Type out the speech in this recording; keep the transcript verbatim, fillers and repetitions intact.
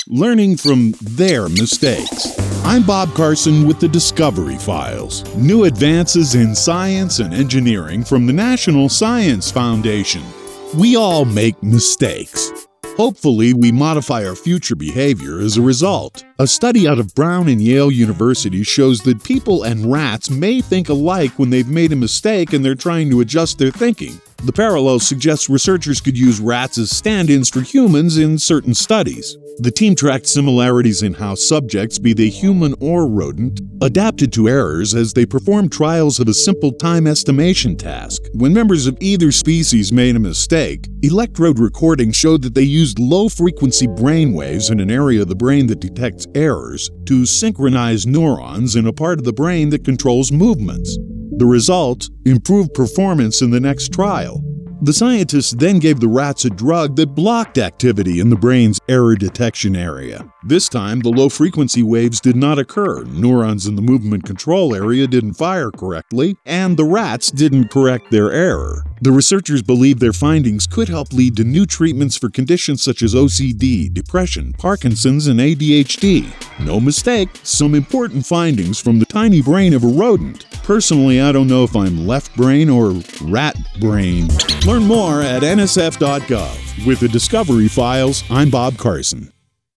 learning from their mistakes. I'm Bob Carson with the Discovery Files. New advances in science and engineering from the National Science Foundation. We all make mistakes. Hopefully, we modify our future behavior as a result. A study out of Brown and Yale University shows that people and rats may think alike when they've made a mistake and they're trying to adjust their thinking. The parallel suggests researchers could use rats as stand-ins for humans in certain studies. The team tracked similarities in how subjects, be they human or rodent, adapted to errors as they performed trials of a simple time estimation task. When members of either species made a mistake, electrode recording showed that they used low-frequency brain waves in an area of the brain that detects errors to synchronize neurons in a part of the brain that controls movements. The result? Improved performance in the next trial. The scientists then gave the rats a drug that blocked activity in the brain's error detection area. This time, the low-frequency waves did not occur, neurons in the movement control area didn't fire correctly, and the rats didn't correct their error. The researchers believe their findings could help lead to new treatments for conditions such as O C D, depression, Parkinson's, and A D H D. No mistake, some important findings from the tiny brain of a rodent. Personally, I don't know if I'm left brain or rat brain. Learn more at N S F dot gov. With the Discovery Files, I'm Bob Carson.